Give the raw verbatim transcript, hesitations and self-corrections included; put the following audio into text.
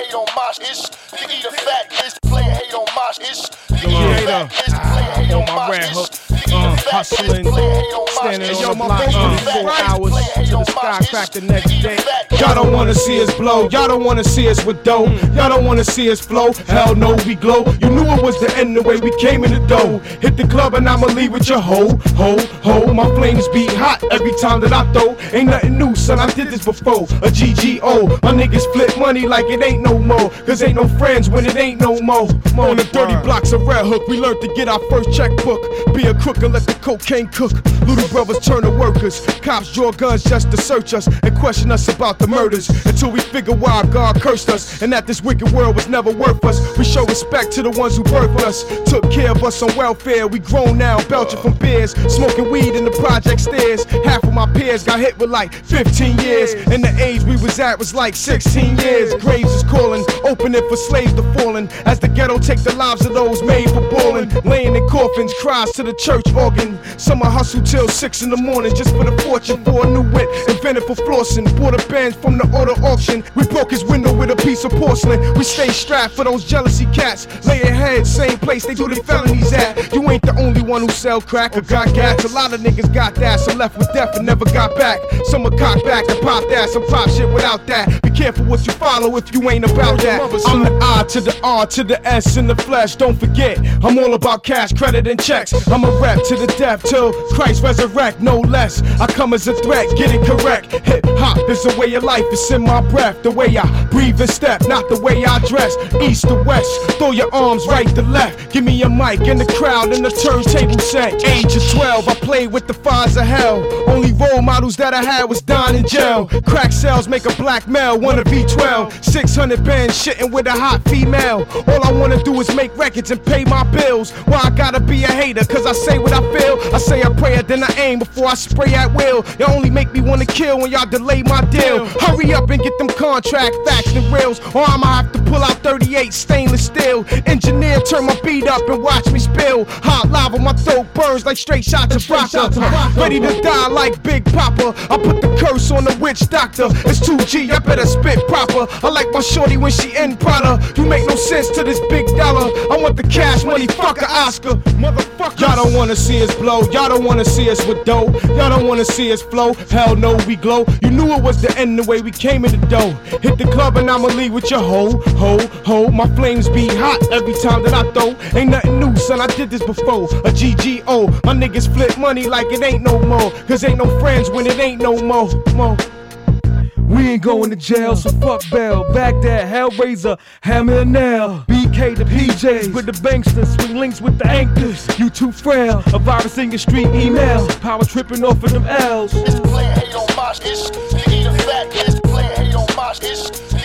hate on mosh ish. You eat a fat ish, player hate on mosh ish. You eat a fat ish, player hate on mosh ish. Uh, hustling, standing on the block twenty-four hours till the sky crack the next day. Y'all don't wanna see us blow, y'all don't wanna see us with dough, y'all don't wanna see us flow. Hell no, we glow. You knew it was the end the way we came in the dough. Hit the club and I'ma leave with your hoe, hoe, hoe. My flames be hot every time that I throw. Ain't nothing new, son, I did this before. A G G O, my niggas flip money like it ain't no more. Cause ain't no friends when it ain't no more. On the dirty blocks of Red Hook, we learned to get our first checkbook. Be a crook and let the cocaine cook. Little brothers turn to workers. Cops draw guns just to search us and question us about the murders. Until we figure why God cursed us and that this wicked world was never worth us. We show respect to the ones who birthed us. Took care of us on welfare. We grown now, belching from beers. Smoking weed in the project stairs. Half of my peers got hit with like fifteen years. And the age we was at was like sixteen years. Graves is calling, opening for slaves to falling. As the ghetto take the lives of those made for balling. Laying in coffins, cries to the church organ. Some I hustle till six in the morning just for the fortune. For a new wit, invented for flossing. Bought a band from the auto auction. We broke his window with a piece of porcelain. We stay strapped for those jealousy cats. Lay your head, same place they do the felonies at. You ain't the only one who sell crack or got gas. A lot of niggas got that, some left with death and never got back. Some are cocked back and pop that, some pop shit without that. Be careful what you follow if you ain't about that. I'm the I to the R to the S in the flesh. Don't forget, I'm all about cash, credit, and checks. I'm a rep to the death till Christ resurrect, no less. I come as a threat, get it correct. Hip hop is a way of life, it's in my breath. The way I breathe and step, not the way I dress. East to west, throw your arms right to left. Give me a mic in the crowd and the turntable set. Age of twelve, I played with the fires of hell. Only role models that I had was Don and Gel. Crack sales make a black male, want a V twelve. six hundred bands shitting with a hot female. All I wanna do is make records and pay my bills. Why I gotta be a hater? Cause I say what I feel. I say a prayer, then I aim before I spray at will. Y'all only make me wanna kill when y'all delay my deal. Hurry up and get them contract facts and reels, or I'ma have to pull out thirty-eight stainless steel. Engineer, turn my beat up and watch me spill. Hot lava, my throat burns like straight shots of vodka. Ready to die like Big Papa. I put the curse on the witch doctor. It's two G, I better spit proper. I like my shorty when she in Prada. You make no sense to this big dollar. I want the cash money, fuck a Oscar. Motherfucker. Y'all don't wanna see us blow. Y'all don't wanna see us with dough. Y'all don't wanna see us flow. Hell no, we glow. You knew it was the end the way we came in the dough. Hit the club and I'ma leave with your hoe, hoe, hoe. My flames be hot every time that I throw. Ain't nothing new, son, I did this before. A G G O, my niggas flip money like it ain't no more. Cause ain't no friends when it ain't no more, more. We ain't going to jail, so fuck bail. Baghdad, Hellraiser, hammer and nail. B K the P Js with the banksters, swing links with the anchors. You too frail, a virus in your street email. Power tripping off of them L's. It's player hate on mosh ish. You eat a fat ish, player hate on mosh ish.